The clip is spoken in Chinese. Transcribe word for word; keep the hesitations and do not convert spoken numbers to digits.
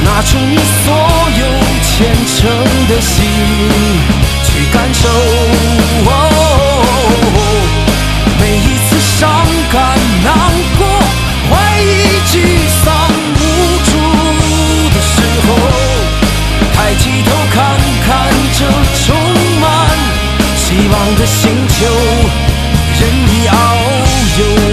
拿出你所有虔诚的心去感受。哦，每一次伤感、难过、怀疑、沮丧、无助的时候，抬起头看看这充满希望的星球，任意遨游。